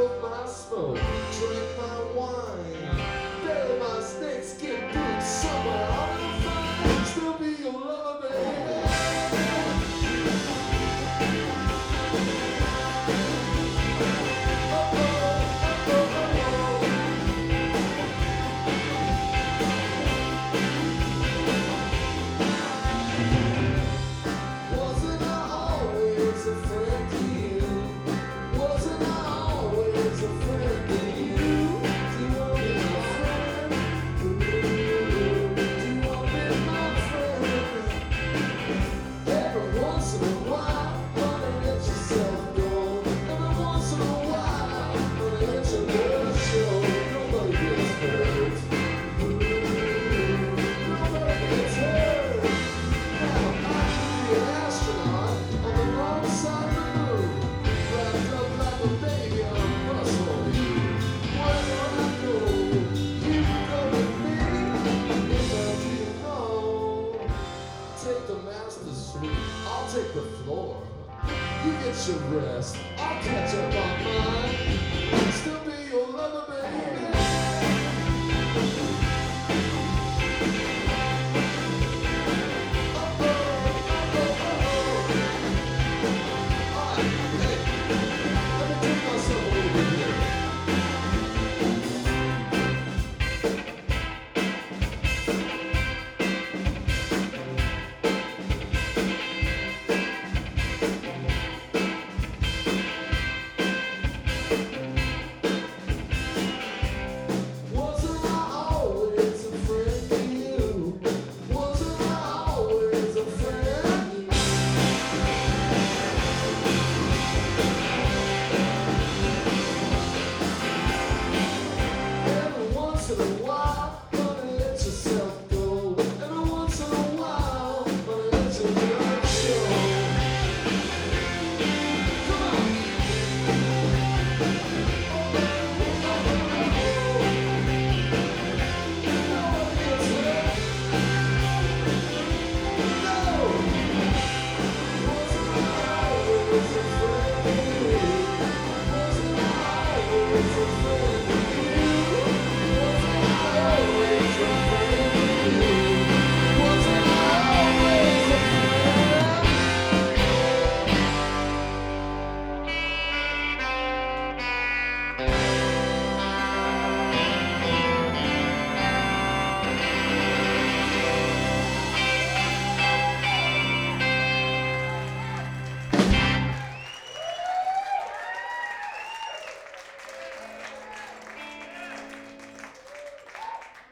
smoke my smoke, drink my wine, bury my snakes, get good somewhere. I'm gonna find, still be your lover, baby. Wasn't I always a friend to you? Wasn't I always a friend to you? Do you want me my friend? Ooh, do you want me my friend? Every once in a while, wanna let yourself go. Every once in a while, wanna let you go.